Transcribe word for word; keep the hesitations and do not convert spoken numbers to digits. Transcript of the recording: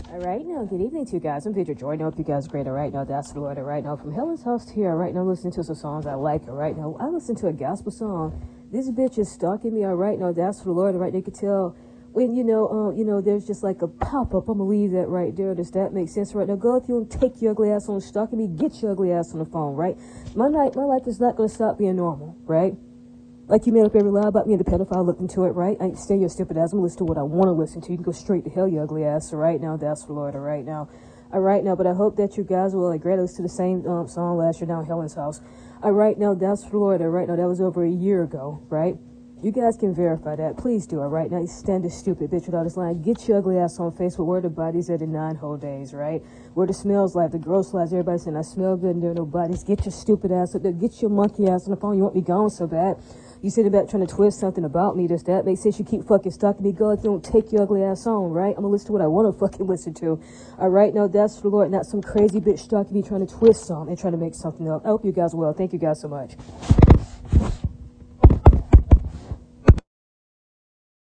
All right, now, good evening to you guys. I'm Victor Jordan. I hope you guys are great. All right, now, that's the Lord. All right, now, from Helen's house to here. All right, now, listening to some songs I like. All right, now, I listen to a gospel song. This bitch is stalking me. All right, now, that's for the Lord. All right, you can tell when, you know, um, you know, there's just like a pop-up. I'm going to leave that right there. Does that make sense? Right now, go through and take your ugly ass on stalking me. Get your ugly ass on the phone, right? My night, my life is not going to stop being normal, right? Like you made up every lie about me and the pedophile looked into it, right? I ain't stay your stupid ass. I'm gonna listen to what I want to listen to. You can go straight to hell, you ugly ass. All right now, that's for Lord. All right now, all right now. But I hope that you guys will agree to listen to the same um, song last year down Helen's house. All right now, that's for Lord. All right now, that was over a year ago, right? You guys can verify that. Please do. All right now, you stand this stupid bitch without this line. Get your ugly ass on Facebook. Where the bodies at in nine whole days, right? Where the smells like, the gross lies. Everybody saying I smell good and there are no bodies. Get your stupid ass up there. Get your monkey ass on the phone. You want me gone so bad. You sitting back trying to twist something about me, this, that. Makes sense you keep fucking stalking me. God, don't take your ugly ass on, right? I'm gonna listen to what I want to fucking listen to. All right, now that's for the Lord, not some crazy bitch stalking me trying to twist something and trying to make something up. I hope you guys are well. Thank you guys so much.